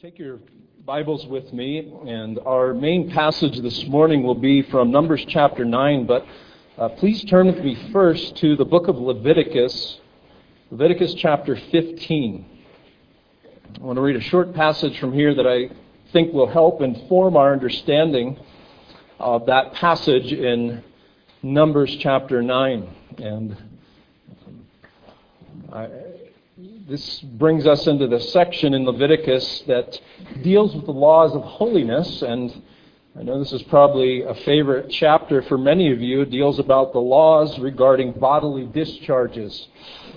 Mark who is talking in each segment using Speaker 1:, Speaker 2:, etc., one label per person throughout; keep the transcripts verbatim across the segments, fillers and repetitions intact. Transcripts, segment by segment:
Speaker 1: Take your Bibles with me, and our main passage this morning will be from Numbers chapter nine, but uh, please turn with me first to the book of Leviticus, Leviticus chapter fifteen. I want to read a short passage from here that I think will help inform our understanding of that passage in Numbers chapter nine. And I... This brings us into the section in Leviticus that deals with the laws of holiness, and I know this is probably a favorite chapter for many of you. It deals about the laws regarding bodily discharges.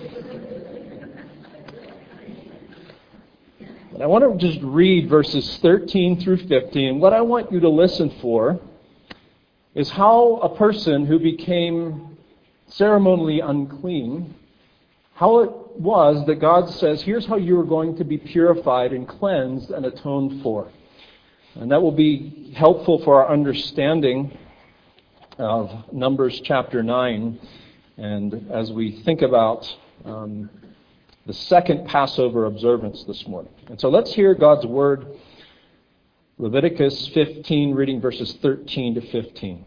Speaker 1: And I want to just read verses thirteen through fifteen. What I want you to listen for is how a person who became ceremonially unclean, how it was that God says, here's how you are going to be purified and cleansed and atoned for. And that will be helpful for our understanding of Numbers chapter nine, and as we think about um, the second Passover observance this morning. And so let's hear God's word, Leviticus fifteen, reading verses thirteen to fifteen.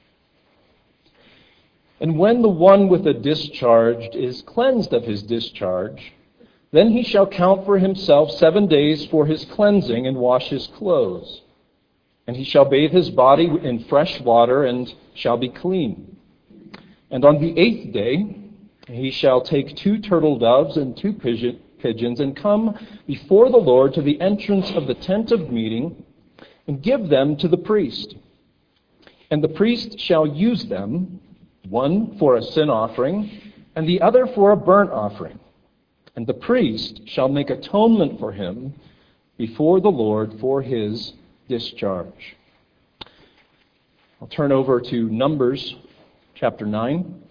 Speaker 1: And when the one with a discharge is cleansed of his discharge, then he shall count for himself seven days for his cleansing and wash his clothes. And he shall bathe his body in fresh water and shall be clean. And on the eighth day he shall take two turtle doves and two pigeons and come before the Lord to the entrance of the tent of meeting and give them to the priest. And the priest shall use them, one for a sin offering, and the other for a burnt offering. And the priest shall make atonement for him before the Lord for his discharge. I'll turn over to Numbers chapter nine.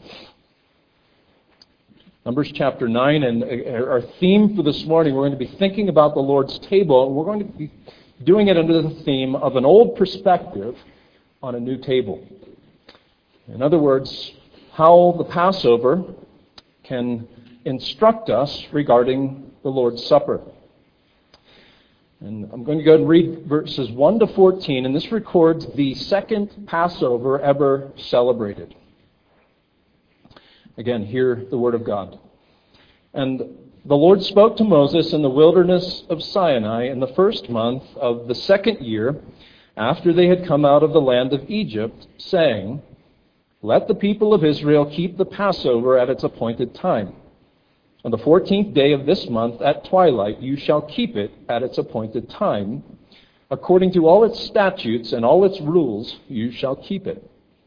Speaker 1: Numbers chapter nine, and our theme for this morning, we're going to be thinking about the Lord's table, and we're going to be doing it under the theme of an old perspective on a new table. In other words, how the Passover can instruct us regarding the Lord's Supper. And I'm going to go and read verses one to fourteen, and this records the second Passover ever celebrated. Again, hear the word of God. And the Lord spoke to Moses in the wilderness of Sinai in the first month of the second year after they had come out of the land of Egypt, saying, let the people of Israel keep the Passover at its appointed time. On the fourteenth day of this month at twilight you shall keep it at its appointed time. According to all its statutes and all its rules you shall keep it.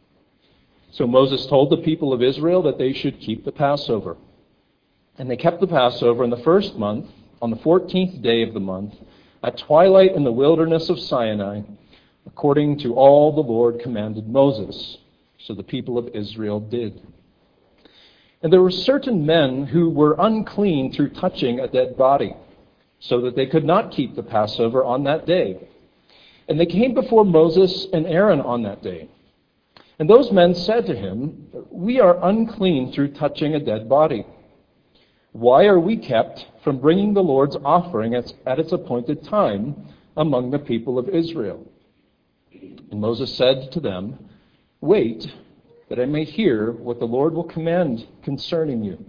Speaker 1: So Moses told the people of Israel that they should keep the Passover. And they kept the Passover in the first month, on the fourteenth day of the month, at twilight in the wilderness of Sinai, according to all the Lord commanded Moses. So the people of Israel did. And there were certain men who were unclean through touching a dead body, so that they could not keep the Passover on that day. And they came before Moses and Aaron on that day. And those men said to him, we are unclean through touching a dead body. Why are we kept from bringing the Lord's offering at its appointed time among the people of Israel? And Moses said to them, wait, that I may hear what the Lord will command concerning you.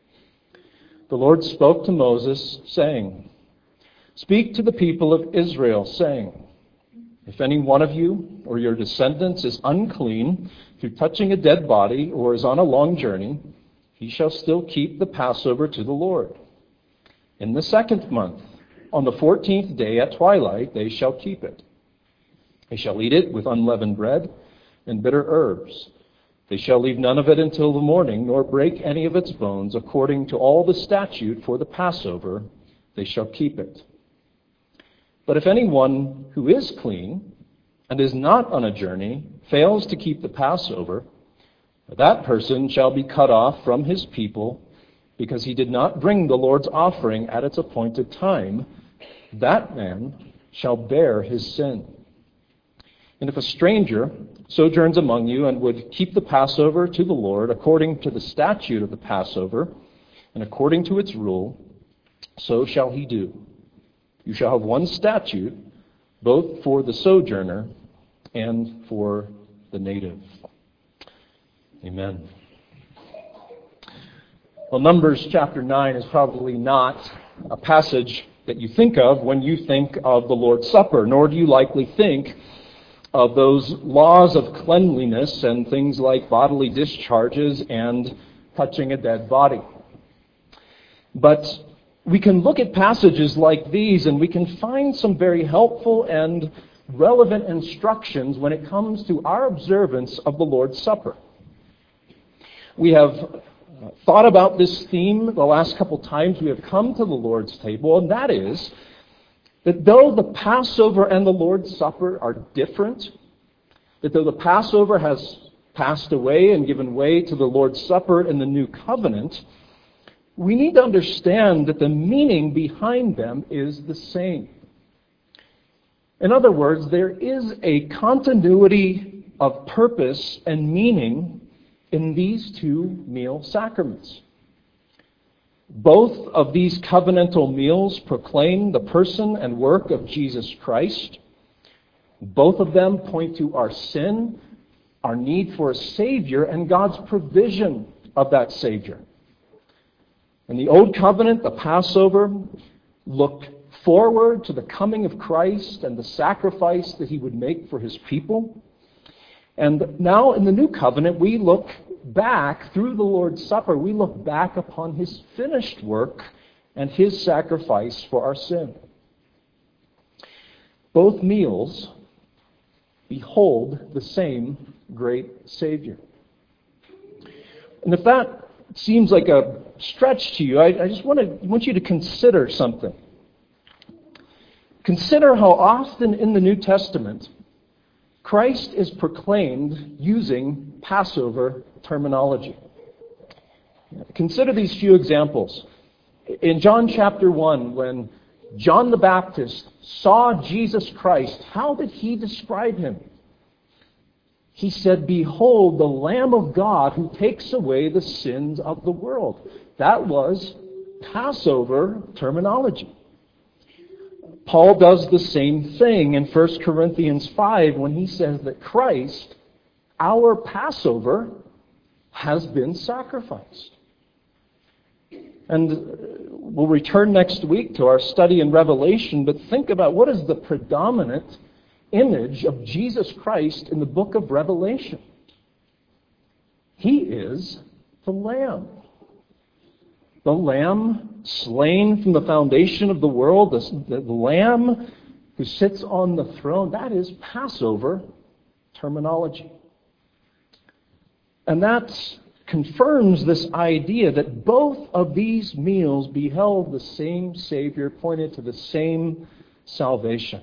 Speaker 1: The Lord spoke to Moses, saying, speak to the people of Israel, saying, if any one of you or your descendants is unclean through touching a dead body or is on a long journey, he shall still keep the Passover to the Lord. In the second month, on the fourteenth day at twilight, they shall keep it. They shall eat it with unleavened bread and bitter herbs. They shall leave none of it until the morning, nor break any of its bones. According to all the statute for the Passover, they shall keep it. But if anyone who is clean and is not on a journey fails to keep the Passover, that person shall be cut off from his people, because he did not bring the Lord's offering at its appointed time. That man shall bear his sin. And if a stranger sojourns among you and would keep the Passover to the Lord according to the statute of the Passover and according to its rule, so shall he do. You shall have one statute, both for the sojourner and for the native. Amen. Well, Numbers chapter nine is probably not a passage that you think of when you think of the Lord's Supper, nor do you likely think of those laws of cleanliness and things like bodily discharges and touching a dead body. But we can look at passages like these and we can find some very helpful and relevant instructions when it comes to our observance of the Lord's Supper. We have thought about this theme the last couple times we have come to the Lord's table, and that is that though the Passover and the Lord's Supper are different, that though the Passover has passed away and given way to the Lord's Supper in the New Covenant, we need to understand that the meaning behind them is the same. In other words, there is a continuity of purpose and meaning in these two meal sacraments. Both of these covenantal meals proclaim the person and work of Jesus Christ. Both of them point to our sin, our need for a Savior, and God's provision of that Savior. In the Old Covenant, the Passover looked forward to the coming of Christ and the sacrifice that He would make for His people. And now in the New Covenant, we look back through the Lord's Supper. We look back upon His finished work and His sacrifice for our sin. Both meals behold the same great Savior. And if that seems like a stretch to you, I, I just want to want you to consider something. Consider how often in the New Testament Christ is proclaimed using Passover terminology. Consider these few examples. In John chapter one, when John the Baptist saw Jesus Christ, how did he describe Him? He said, "Behold, the Lamb of God who takes away the sins of the world." That was Passover terminology. Paul does the same thing in First Corinthians five when he says that Christ, our Passover, has been sacrificed. And we'll return next week to our study in Revelation, but think about what is the predominant image of Jesus Christ in the book of Revelation. He is the Lamb. The Lamb slain from the foundation of the world, the, the Lamb who sits on the throne. That is Passover terminology. And that confirms this idea that both of these meals beheld the same Savior, pointed to the same salvation.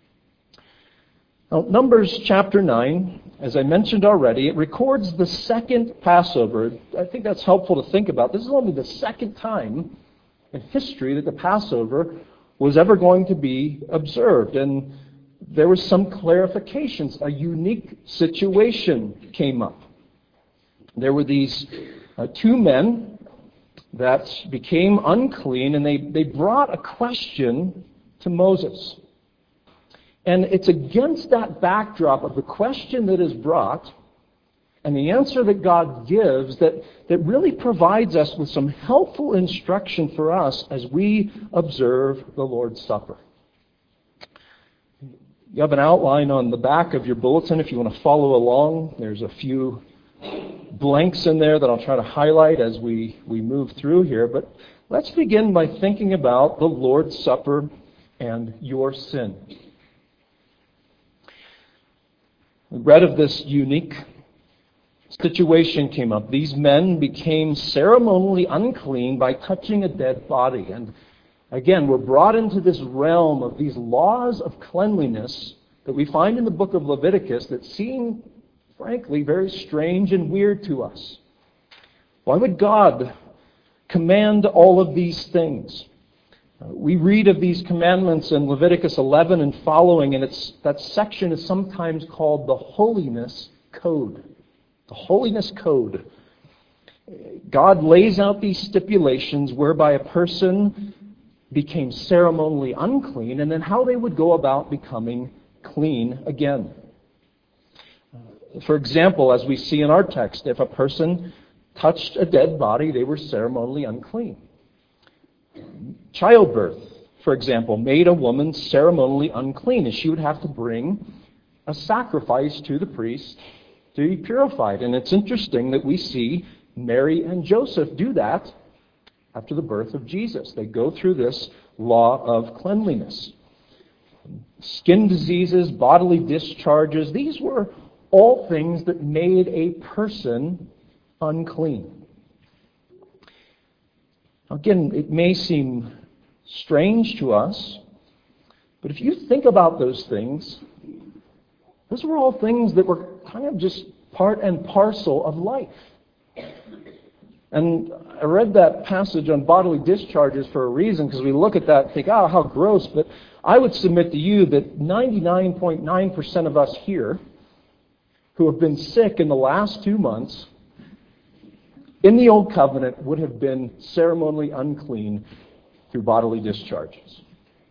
Speaker 1: Now, Numbers chapter nine, as I mentioned already, it records the second Passover. I think that's helpful to think about. This is only the second time in history that the Passover was ever going to be observed. And there was some clarifications. A unique situation came up. There were these uh, two men that became unclean, and they, they brought a question to Moses. And it's against that backdrop of the question that is brought and the answer that God gives that, that really provides us with some helpful instruction for us as we observe the Lord's Supper. You have an outline on the back of your bulletin if you want to follow along. There's a few blanks in there that I'll try to highlight as we, we move through here. But let's begin by thinking about the Lord's Supper and your sin. We read of this unique situation came up. These men became ceremonially unclean by touching a dead body. And again, we're brought into this realm of these laws of cleanliness that we find in the book of Leviticus that seem, frankly, very strange and weird to us. Why would God command all of these things? We read of these commandments in Leviticus eleven and following, and it's that section is sometimes called the Holiness Code. The Holiness Code. God lays out these stipulations whereby a person became ceremonially unclean, and then how they would go about becoming clean again. For example, as we see in our text, if a person touched a dead body, they were ceremonially unclean. Childbirth, for example, made a woman ceremonially unclean, and she would have to bring a sacrifice to the priest to be purified. And it's interesting that we see Mary and Joseph do that after the birth of Jesus. They go through this law of cleanliness. Skin diseases, bodily discharges, these were all things that made a person unclean. Again, it may seem strange to us, but if you think about those things, those were all things that were kind of just part and parcel of life. And I read that passage on bodily discharges for a reason, because we look at that and think, oh, how gross. But I would submit to you that ninety-nine point nine percent of us here who have been sick in the last two months in the Old Covenant would have been ceremonially unclean through bodily discharges.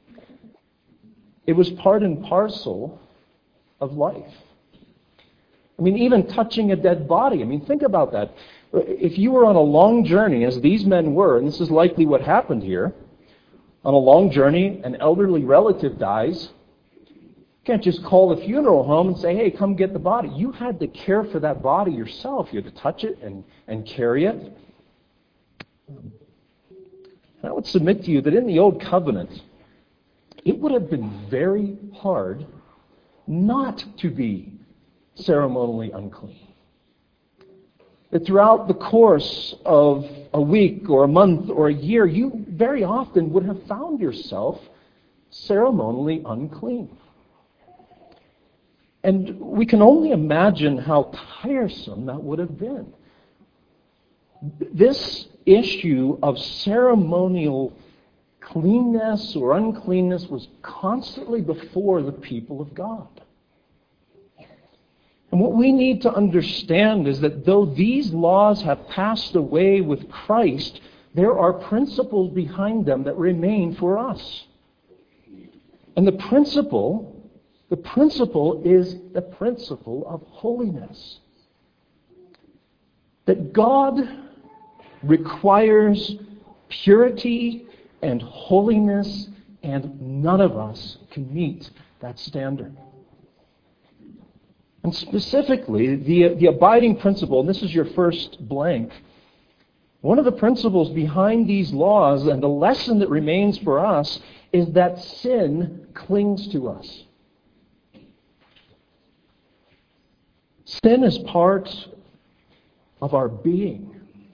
Speaker 1: It was part and parcel of life. I mean, even touching a dead body. I mean, think about that. If you were on a long journey, as these men were, and this is likely what happened here, on a long journey, an elderly relative dies, you can't just call the funeral home and say, hey, come get the body. You had to care for that body yourself. You had to touch it and, and carry it. And I would submit to you that in the Old Covenant, it would have been very hard not to be ceremonially unclean. That throughout the course of a week or a month or a year, you very often would have found yourself ceremonially unclean. And we can only imagine how tiresome that would have been. This issue of ceremonial cleanness or uncleanness was constantly before the people of God. And what we need to understand is that though these laws have passed away with Christ, there are principles behind them that remain for us. And the principle, the principle is the principle of holiness. That God requires purity and holiness, and none of us can meet that standard. And specifically, the, the abiding principle, and this is your first blank, one of the principles behind these laws and the lesson that remains for us is that sin clings to us. Sin is part of our being.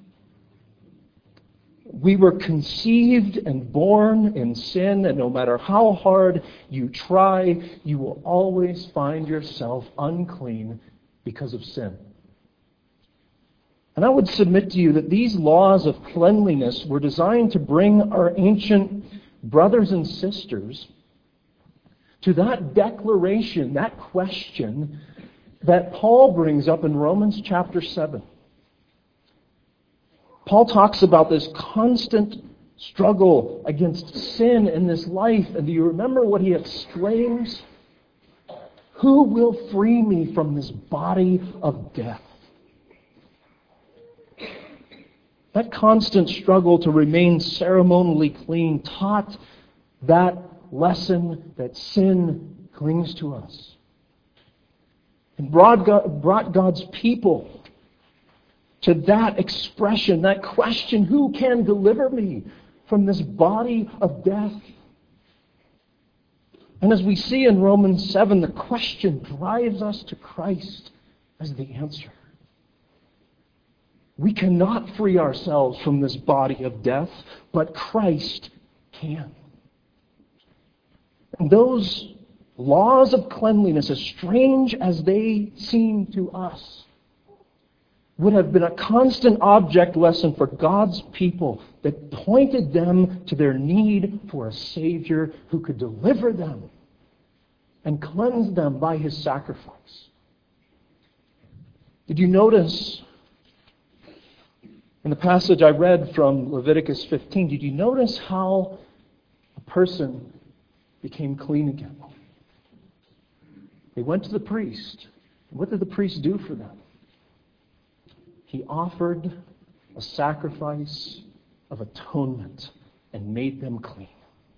Speaker 1: We were conceived and born in sin, and no matter how hard you try, you will always find yourself unclean because of sin. And I would submit to you that these laws of cleanliness were designed to bring our ancient brothers and sisters to that declaration, that question that Paul brings up in Romans chapter seven. Paul talks about this constant struggle against sin in this life. And do you remember what he exclaims? Who will free me from this body of death? That constant struggle to remain ceremonially clean taught that lesson that sin clings to us. And brought God's people to that expression, that question, who can deliver me from this body of death? And as we see in Romans seven, the question drives us to Christ as the answer. We cannot free ourselves from this body of death, but Christ can. And those laws of cleanliness, as strange as they seem to us, would have been a constant object lesson for God's people that pointed them to their need for a Savior who could deliver them and cleanse them by His sacrifice. Did you notice in the passage I read from Leviticus fifteen, did you notice how person became clean again. They went to the priest. What did the priest do for them? He offered a sacrifice of atonement and made them clean.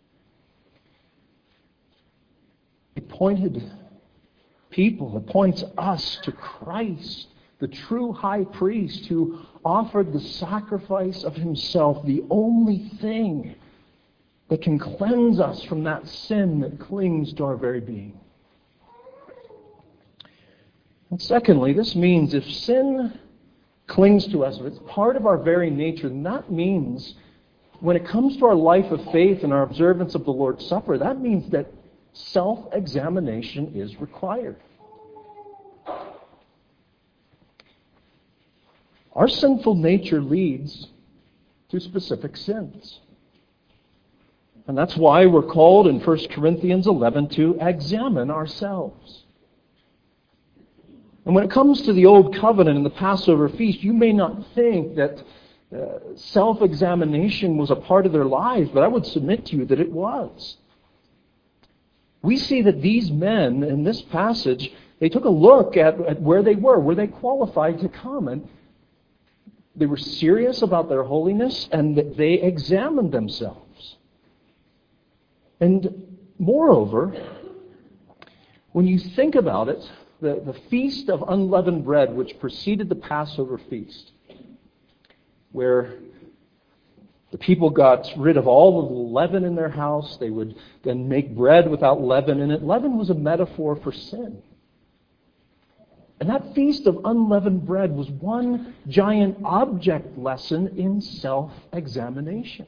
Speaker 1: It pointed people, it points us to Christ, the true high priest who offered the sacrifice of himself, the only thing that can cleanse us from that sin that clings to our very being. And secondly, this means if sin clings to us, if it's part of our very nature, then that means when it comes to our life of faith and our observance of the Lord's Supper, that means that self-examination is required. Our sinful nature leads to specific sins. And that's why we're called in First Corinthians eleven to examine ourselves. And when it comes to the Old Covenant and the Passover feast, you may not think that uh, self-examination was a part of their lives, but I would submit to you that it was. We see that these men in this passage, they took a look at, at where they were, were they qualified to come, and they were serious about their holiness, and they examined themselves. And moreover, when you think about it, the, the Feast of Unleavened Bread, which preceded the Passover feast, where the people got rid of all of the leaven in their house, they would then make bread without leaven in it. Leaven was a metaphor for sin. And that Feast of Unleavened Bread was one giant object lesson in self-examination.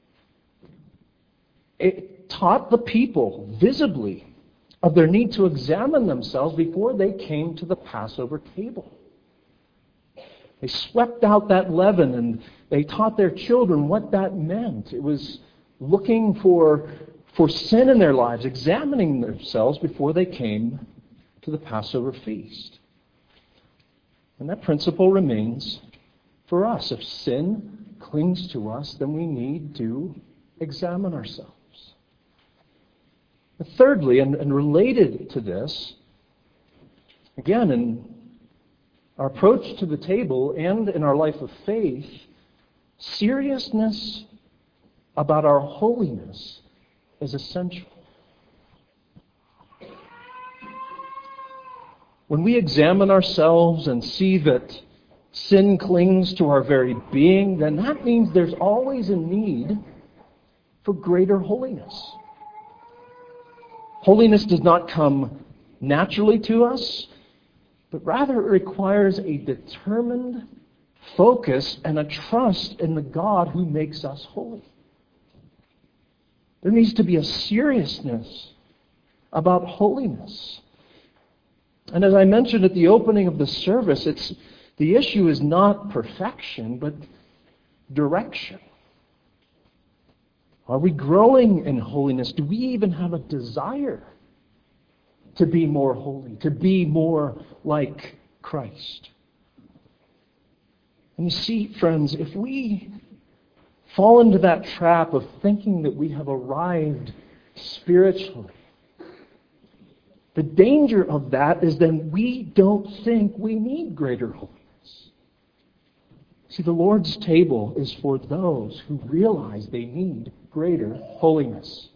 Speaker 1: It taught the people visibly of their need to examine themselves before they came to the Passover table. They swept out that leaven and they taught their children what that meant. It was looking for, for sin in their lives, examining themselves before they came to the Passover feast. And that principle remains for us. If sin clings to us, then we need to examine ourselves. But thirdly, and, and related to this, again, in our approach to the table and in our life of faith, seriousness about our holiness is essential. When we examine ourselves and see that sin clings to our very being, then that means there's always a need for greater holiness. Holiness does not come naturally to us, but rather it requires a determined focus and a trust in the God who makes us holy. There needs to be a seriousness about holiness. And as I mentioned at the opening of the service, it's the issue is not perfection, but direction. Are we growing in holiness? Do we even have a desire to be more holy, to be more like Christ? And you see, friends, if we fall into that trap of thinking that we have arrived spiritually, the danger of that is then we don't think we need greater holiness. See, the Lord's table is for those who realize they need greater holiness.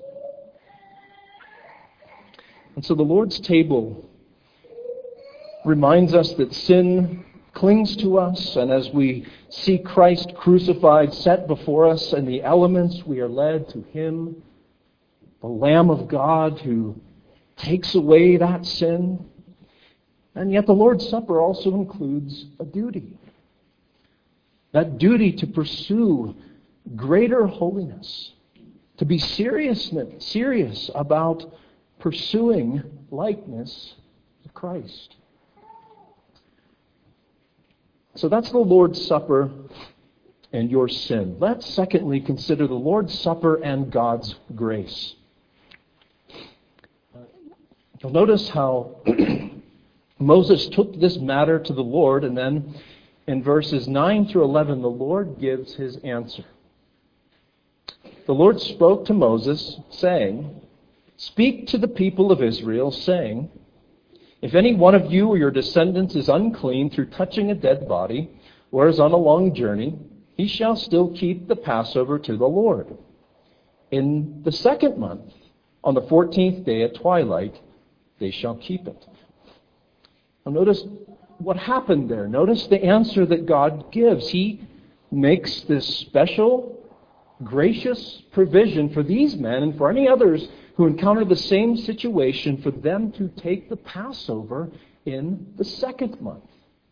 Speaker 1: And so the Lord's table reminds us that sin clings to us, and as we see Christ crucified set before us and the elements, we are led to Him, the Lamb of God who takes away that sin. And yet the Lord's Supper also includes a duty. That duty to pursue greater holiness, to be serious, serious about pursuing likeness of Christ. So that's the Lord's Supper and your sin. Let's secondly consider the Lord's Supper and God's grace. You'll notice how Moses took this matter to the Lord, and then in verses nine through eleven, the Lord gives His answer. the Lord spoke to Moses, saying, "Speak to the people of Israel, saying, if any one of you or your descendants is unclean through touching a dead body, or is on a long journey, he shall still keep the Passover to the Lord. In the second month, on the fourteenth day at twilight, they shall keep it." Now notice what happened there. Notice the answer that God gives. He makes this special, gracious provision for these men and for any others who encounter the same situation, for them to take the Passover in the second month.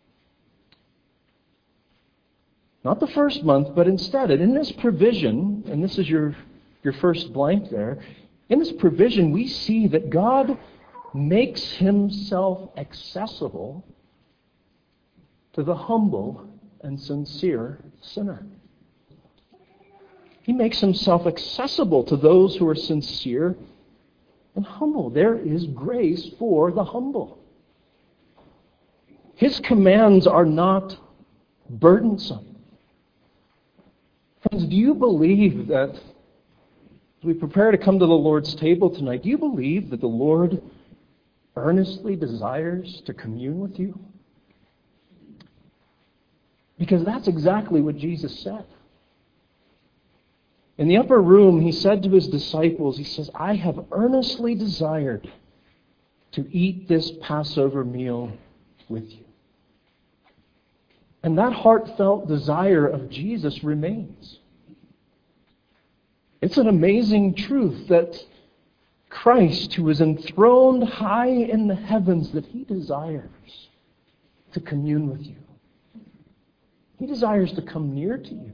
Speaker 1: Not the first month, but instead. And in this provision, and this is your, your first blank there, in this provision we see that God makes himself accessible to the humble and sincere sinner. He makes himself accessible to those who are sincere and humble. There is grace for the humble. His commands are not burdensome. Friends, do you believe that, as we prepare to come to the Lord's table tonight, do you believe that the Lord earnestly desires to commune with you? Because that's exactly what Jesus said. In the upper room, he said to his disciples, he says, "I have earnestly desired to eat this Passover meal with you." And that heartfelt desire of Jesus remains. It's an amazing truth that Christ, who is enthroned high in the heavens, that he desires to commune with you. He desires to come near to you.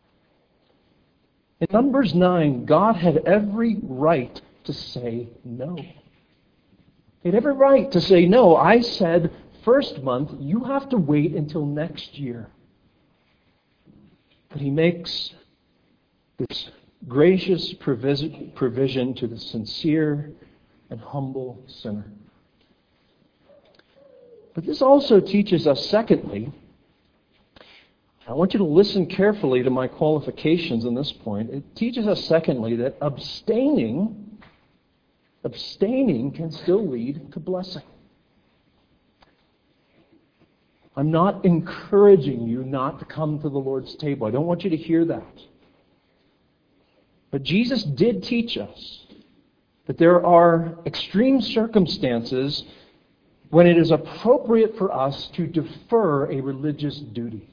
Speaker 1: In Numbers nine, God had every right to say no. He had every right to say, "No, I said first month, you have to wait until next year." But he makes this gracious provision to the sincere and humble sinner. But this also teaches us, secondly, I want you to listen carefully to my qualifications on this point. It teaches us, secondly, that abstaining, abstaining can still lead to blessing. I'm not encouraging you not to come to the Lord's table. I don't want you to hear that. But Jesus did teach us that there are extreme circumstances when it is appropriate for us to defer a religious duty.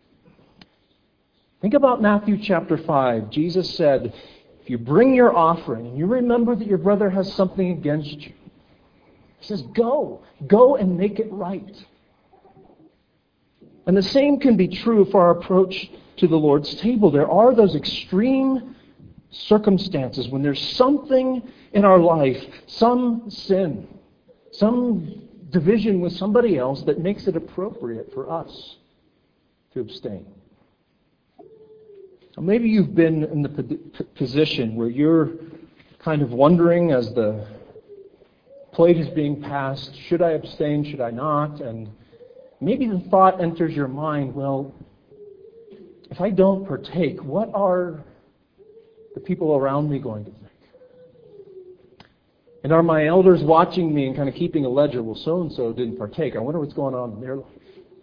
Speaker 1: Think about Matthew chapter five. Jesus said, if you bring your offering and you remember that your brother has something against you, he says, go. Go and make it right. And the same can be true for our approach to the Lord's table. There are those extreme circumstances when there's something in our life, some sin, some division with somebody else that makes it appropriate for us to abstain. Now, maybe you've been in the p- position where you're kind of wondering as the plate is being passed, should I abstain, should I not? And maybe the thought enters your mind, well, if I don't partake, what are the people around me going to think? And are my elders watching me and kind of keeping a ledger? Well, so-and-so didn't partake. I wonder what's going on in their life.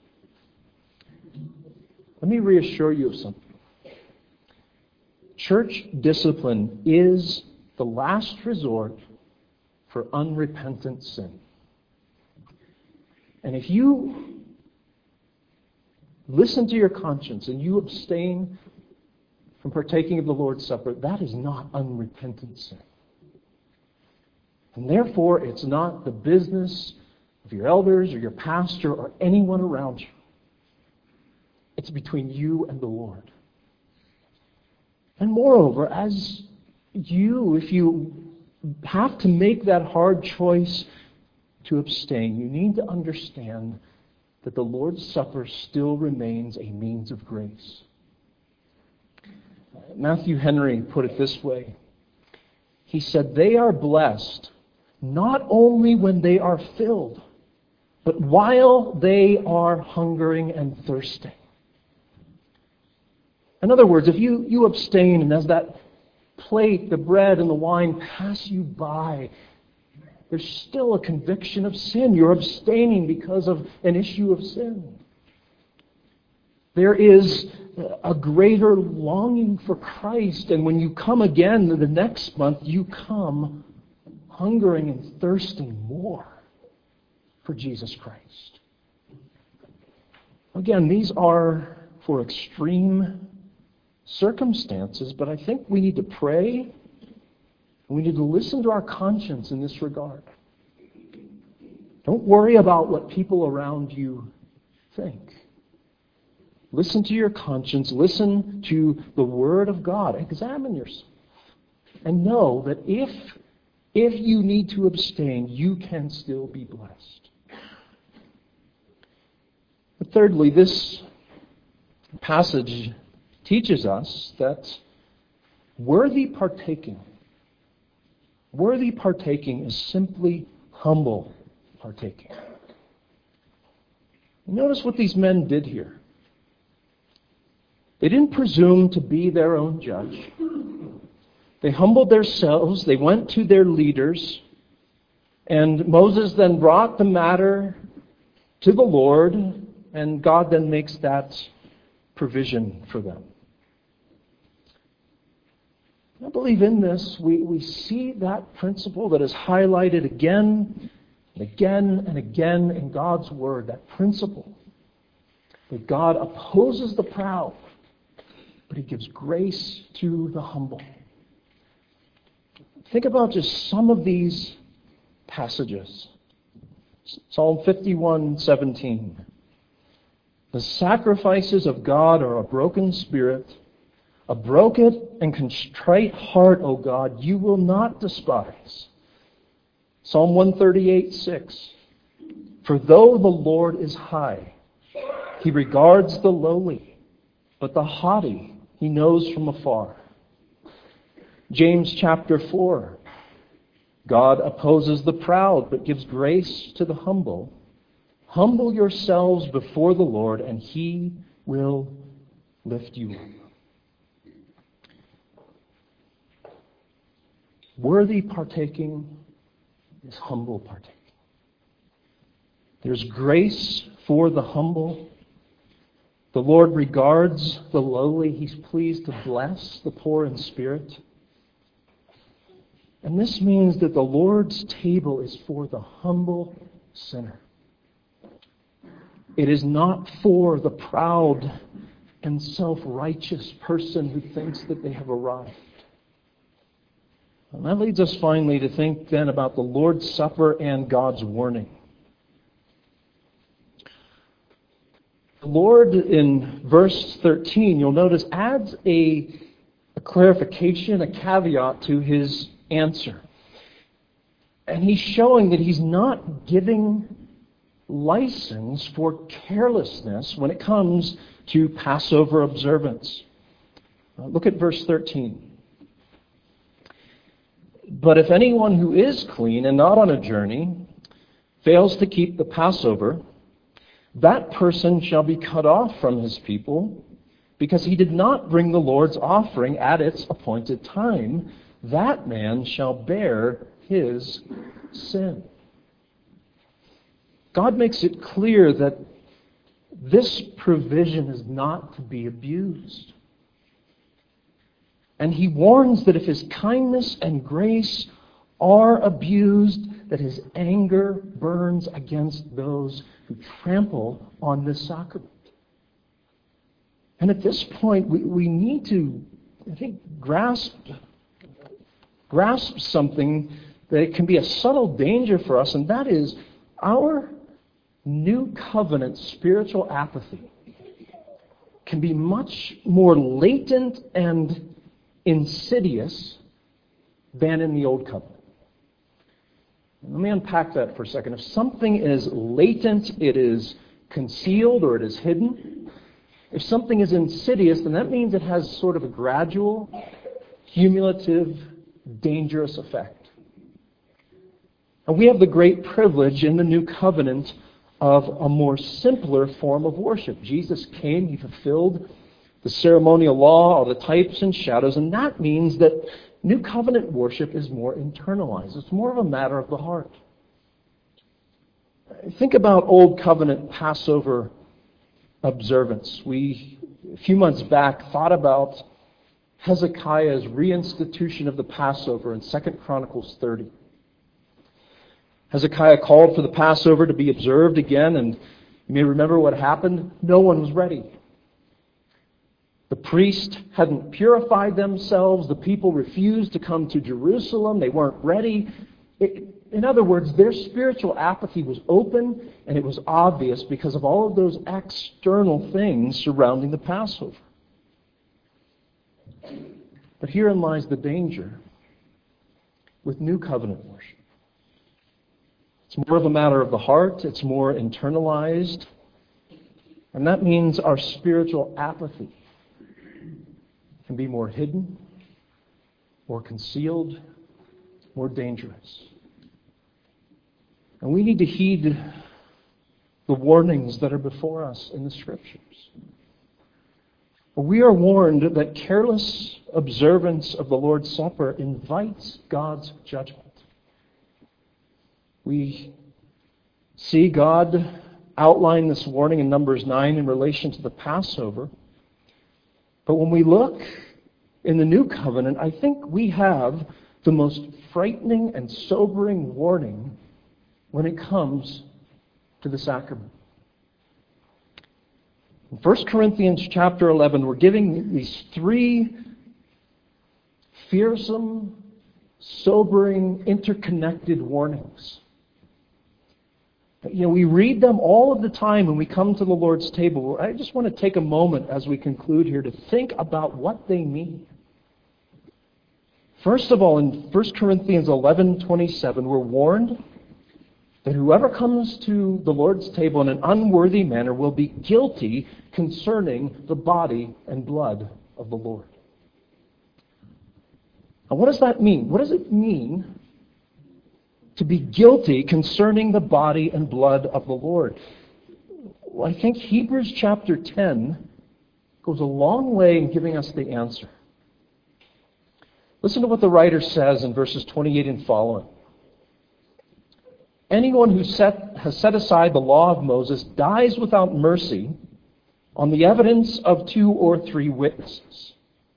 Speaker 1: Let me reassure you of something. Church discipline is the last resort for unrepentant sin. And if you listen to your conscience and you abstain from partaking of the Lord's Supper, that is not unrepentant sin. And therefore, it's not the business of your elders or your pastor or anyone around you. It's between you and the Lord. And moreover, as you, if you have to make that hard choice to abstain, you need to understand that the Lord's Supper still remains a means of grace. Matthew Henry put it this way. He said, "They are blessed not only when they are filled, but while they are hungering and thirsting." In other words, if you, you abstain and as that plate, the bread, and the wine pass you by, there's still a conviction of sin. You're abstaining because of an issue of sin. There is a greater longing for Christ, and when you come again the next month, you come hungering and thirsting more for Jesus Christ. Again, these are for extreme circumstances, but I think we need to pray. We need to listen to our conscience in this regard. Don't worry about what people around you think. Listen to your conscience. Listen to the Word of God. Examine yourself. And know that if, if you need to abstain, you can still be blessed. But thirdly, this passage teaches us that worthy partaking, worthy partaking is simply humble partaking. Notice what these men did here. They didn't presume to be their own judge. They humbled themselves. They went to their leaders. And Moses then brought the matter to the Lord, and God then makes that provision for them. I believe in this, we, we see that principle that is highlighted again and again and again in God's Word, that principle that God opposes the proud, but He gives grace to the humble. Think about just some of these passages. Psalm fifty-one seventeen. The sacrifices of God are a broken spirit, a broken and contrite heart, O God, you will not despise. Psalm one thirty-eight six. For though the Lord is high, He regards the lowly, but the haughty He knows from afar. James chapter four. God opposes the proud, but gives grace to the humble. Humble yourselves before the Lord, and He will lift you up. Worthy partaking is humble partaking. There's grace for the humble. The Lord regards the lowly. He's pleased to bless the poor in spirit. And this means that the Lord's table is for the humble sinner. It is not for the proud and self-righteous person who thinks that they have arrived. And that leads us finally to think then about the Lord's Supper and God's warning. The Lord in verse thirteen, you'll notice, adds a, a clarification, a caveat to His answer. And He's showing that He's not giving license for carelessness when it comes to Passover observance. Uh, look at verse thirteen. But if anyone who is clean and not on a journey fails to keep the Passover, that person shall be cut off from his people, because he did not bring the Lord's offering at its appointed time. That man shall bear his sin. God makes it clear that this provision is not to be abused. And He warns that if His kindness and grace are abused, that His anger burns against those who trample on this sacrament. And at this point, we, we need to, I think, grasp, grasp something that it can be a subtle danger for us, and that is our new covenant spiritual apathy can be much more latent and insidious than in the old covenant. Let me unpack that for a second. If something is latent, it is concealed or it is hidden. If something is insidious, then that means it has sort of a gradual, cumulative, dangerous effect. And we have the great privilege in the new covenant of a more simpler form of worship. Jesus came, He fulfilled the ceremonial law, all the types and shadows, and that means that New covenant worship is more internalized. It's more of a matter of the heart. Think about Old Covenant Passover observance. We, a few months back, thought about Hezekiah's reinstitution of the Passover in Second Chronicles thirty. Hezekiah called for the Passover to be observed again, and you may remember what happened. No one was ready. The priest hadn't purified themselves. The people refused to come to Jerusalem. They weren't ready. It, in other words, their spiritual apathy was open, and it was obvious because of all of those external things surrounding the Passover. But herein lies the danger with New Covenant worship. It's more of a matter of the heart. It's more internalized. And that means our spiritual apathy can be more hidden, more concealed, more dangerous. And we need to heed the warnings that are before us in the Scriptures. We are warned that careless observance of the Lord's Supper invites God's judgment. We see God outline this warning in Numbers nine in relation to the Passover. But when we look in the New Covenant, I think we have the most frightening and sobering warning when it comes to the sacrament. In First Corinthians chapter eleven, we're giving these three fearsome, sobering, interconnected warnings. You know, we read them all of the time when we come to the Lord's table. I just want to take a moment as we conclude here to think about what they mean. First of all, in First Corinthians eleven twenty-seven, we're warned that whoever comes to the Lord's table in an unworthy manner will be guilty concerning the body and blood of the Lord. Now, what does that mean? What does it mean to be guilty concerning the body and blood of the Lord? Well, I think Hebrews chapter ten goes a long way in giving us the answer. Listen to what the writer says in verses twenty-eight and following. Anyone who set, has set aside the law of Moses dies without mercy on the evidence of two or three witnesses.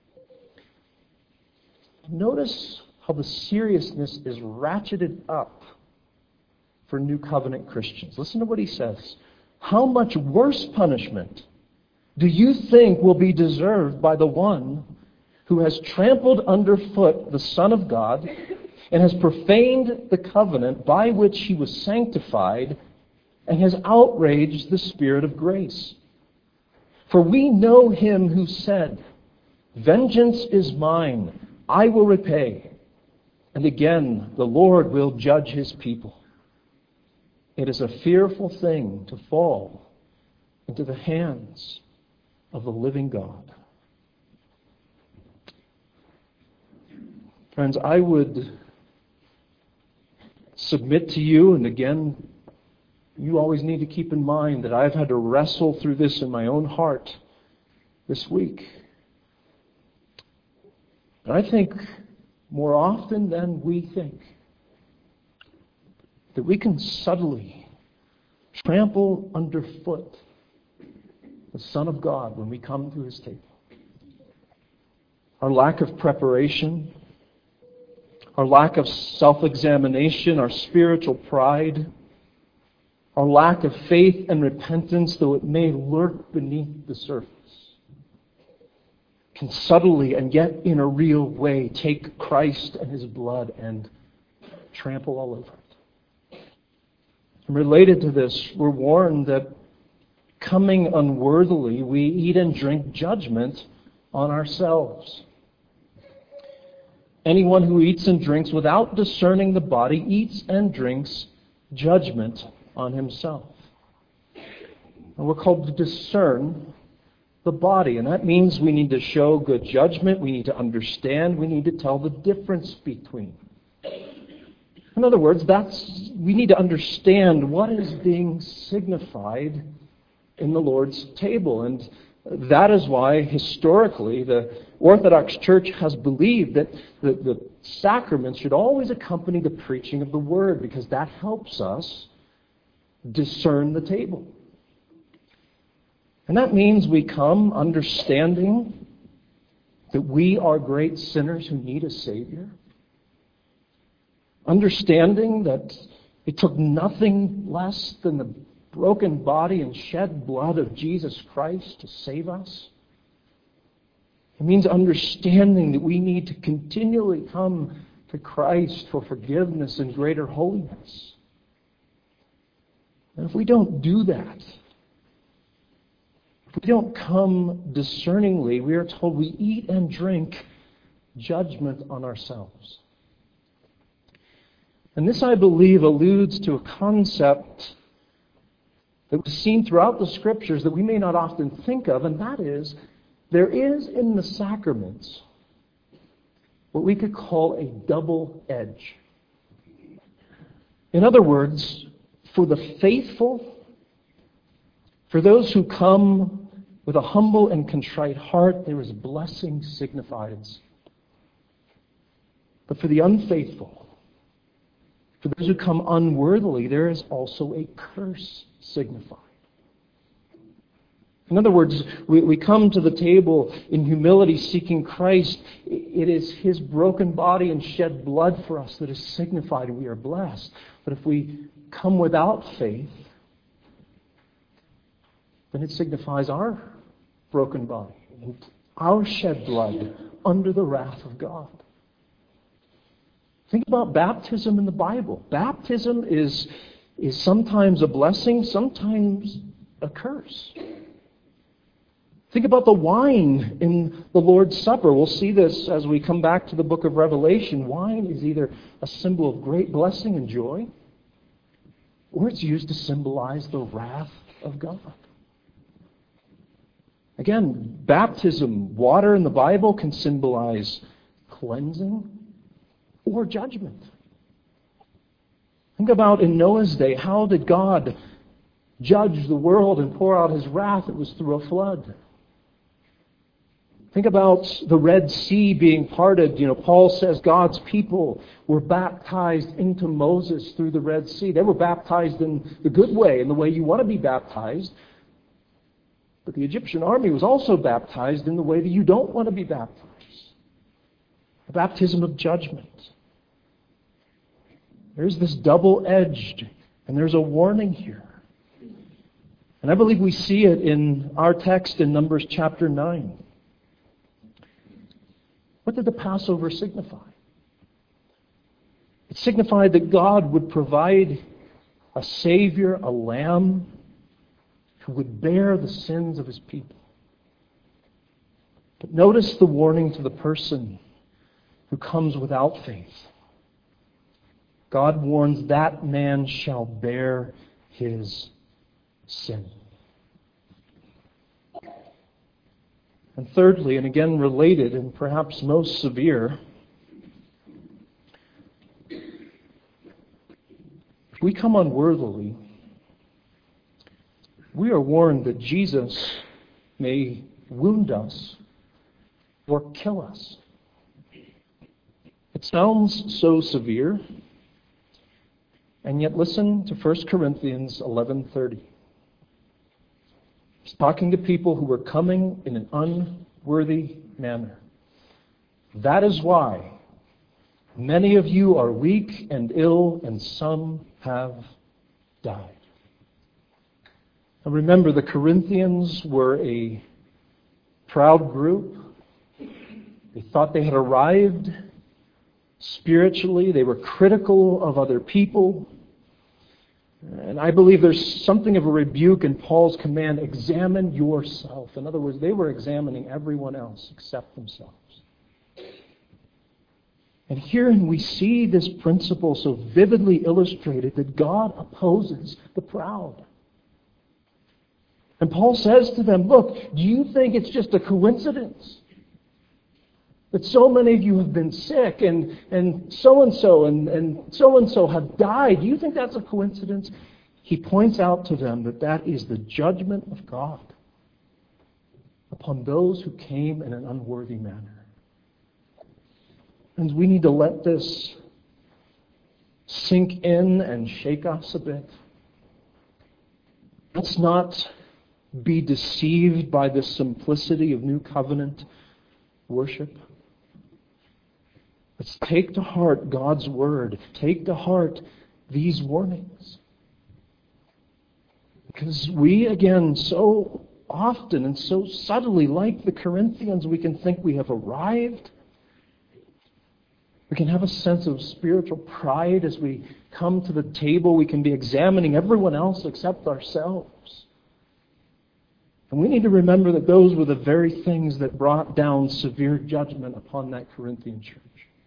Speaker 1: Notice how the seriousness is ratcheted up for New Covenant Christians. Listen to what he says. How much worse punishment do you think will be deserved by the one who has trampled underfoot the Son of God and has profaned the covenant by which he was sanctified and has outraged the Spirit of grace? For we know him who said, "Vengeance is mine, I will repay." And again, the Lord will judge his people. It is a fearful thing to fall into the hands of the living God. Friends, I would submit to you, and again, you always need to keep in mind that I've had to wrestle through this in my own heart this week. And I think more often than we think that we can subtly trample underfoot the Son of God when we come to his table. Our lack of preparation, our lack of self-examination, our spiritual pride, our lack of faith and repentance, though it may lurk beneath the surface, can subtly and yet in a real way take Christ and his blood and trample all over it. And related to this, we're warned that coming unworthily, we eat and drink judgment on ourselves. Anyone who eats and drinks without discerning the body eats and drinks judgment on himself. And we're called to discern the body, and that means we need to show good judgment, we need to understand, we need to tell the difference between. In other words, that's we need to understand what is being signified in the Lord's table. And That is why, historically, the Orthodox Church has believed that the, the sacraments should always accompany the preaching of the Word, because that helps us discern the table. And that means we come understanding that we are great sinners who need a Savior. Understanding that it took nothing less than the broken body and shed blood of Jesus Christ to save us. It means understanding that we need to continually come to Christ for forgiveness and greater holiness. And if we don't do that, if we don't come discerningly, we are told we eat and drink judgment on ourselves. And this, I believe, alludes to a concept that was seen throughout the Scriptures that we may not often think of, and that is, there is in the sacraments what we could call a double edge. In other words, for the faithful, for those who come with a humble and contrite heart, there is blessing signified. But for the unfaithful, for those who come unworthily, there is also a curse signified. In other words, we, we come to the table in humility seeking Christ. It is His broken body and shed blood for us that is signified, and we are blessed. But if we come without faith, then it signifies our broken body and our shed blood under the wrath of God. Think about baptism in the Bible. Baptism is, is sometimes a blessing, sometimes a curse. Think about the wine in the Lord's Supper. We'll see this as we come back to the book of Revelation. Wine is either a symbol of great blessing and joy, or it's used to symbolize the wrath of God. Again, baptism, water in the Bible can symbolize cleansing or judgment. Think about in Noah's day, how did God judge the world and pour out His wrath? It was through a flood. Think about the Red Sea being parted. You know, Paul says God's people were baptized into Moses through the Red Sea. They were baptized in the good way, in the way you want to be baptized. But the Egyptian army was also baptized in the way that you don't want to be baptized. A baptism of judgment. There's this double-edged, and there's a warning here. And I believe we see it in our text in Numbers chapter nine. What did the Passover signify? It signified that God would provide a Savior, a Lamb, who would bear the sins of His people. But notice the warning to the person who comes without faith. God warns that man shall bear his sin. And thirdly, and again related and perhaps most severe, if we come unworthily, we are warned that Jesus may wound us or kill us. It sounds so severe, and yet listen to First Corinthians eleven thirty. He's talking to people who were coming in an unworthy manner. That is why many of you are weak and ill, and some have died. And remember, the Corinthians were a proud group. They thought they had arrived spiritually. They were critical of other people. And I believe there's something of a rebuke in Paul's command, examine yourself. In other words, they were examining everyone else except themselves. And here we see this principle so vividly illustrated that God opposes the proud. And Paul says to them, look, do you think it's just a coincidence that so many of you have been sick and, and so-and-so and, and so-and-so have died? Do you think that's a coincidence? He points out to them that that is the judgment of God. upon those who came in an unworthy manner. And we need to let this sink in and shake us a bit. Let's not be deceived by the simplicity of New Covenant worship. Let's take to heart God's Word. Take to heart these warnings. Because we, again, so often and so subtly, like the Corinthians, we can think we have arrived. We can have a sense of spiritual pride as we come to the table. We can be examining everyone else except ourselves. And we need to remember that those were the very things that brought down severe judgment upon that Corinthian church.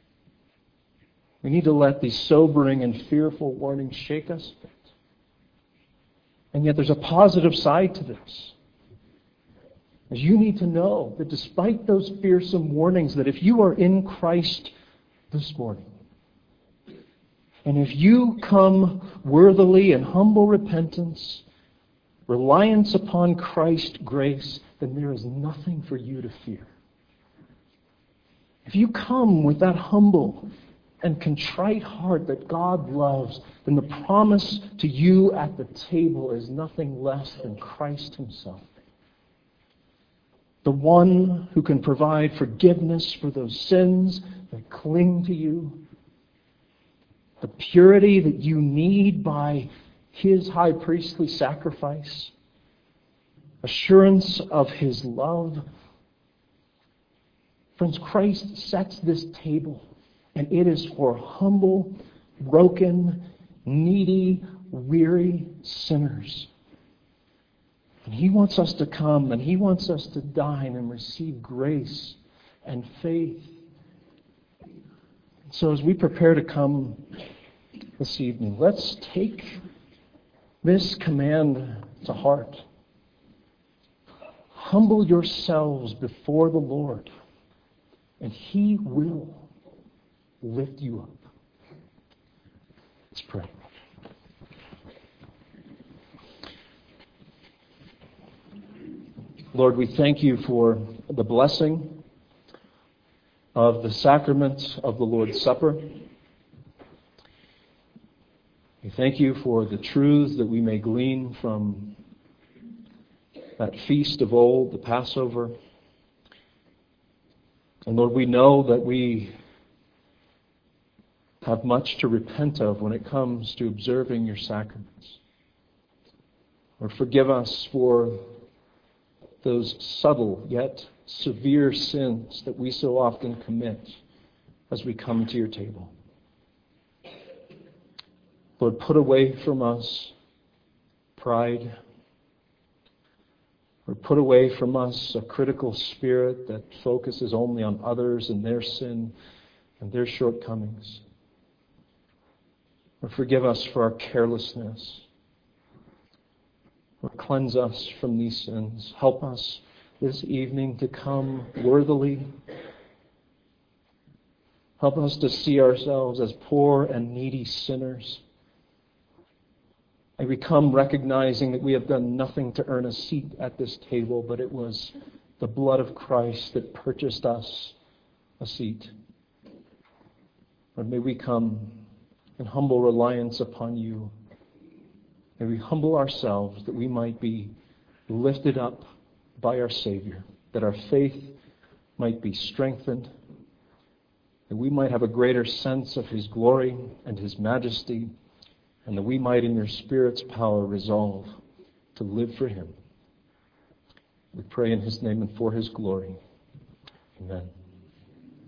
Speaker 1: We need to let these sobering and fearful warnings shake us a bit. And yet there's a positive side to this. As you need to know that despite those fearsome warnings, that if you are in Christ this morning, and if you come worthily in humble repentance, reliance upon Christ's grace, then there is nothing for you to fear. If you come with that humble and contrite heart that God loves, then the promise to you at the table is nothing less than Christ Himself. The one who can provide forgiveness for those sins that cling to you. The purity that you need by His high priestly sacrifice. Assurance of His love. Friends, Christ sets this table, and it is for humble, broken, needy, weary sinners. And He wants us to come, and He wants us to dine and receive grace and faith. So as we prepare to come this evening, let's take this command to heart. Humble yourselves before the Lord, and He will lift you up. Let's pray. Lord, we thank You for the blessing of the sacrament of the Lord's Supper. We thank You for the truths that we may glean from that feast of old, the Passover. And Lord, we know that we have much to repent of when it comes to observing Your sacraments. Lord, forgive us for those subtle yet severe sins that we so often commit as we come to Your table. Lord, put away from us pride. Lord, put away from us a critical spirit that focuses only on others and their sin and their shortcomings. Lord, forgive us for our carelessness. Lord, cleanse us from these sins. Help us this evening to come worthily. Help us to see ourselves as poor and needy sinners. May we come recognizing that we have done nothing to earn a seat at this table, but it was the blood of Christ that purchased us a seat. Lord, may we come in humble reliance upon You. May we humble ourselves that we might be lifted up by our Savior, that our faith might be strengthened, that we might have a greater sense of His glory and His majesty, and that we might in Your Spirit's power resolve to live for Him. We pray in His name and for His glory. Amen.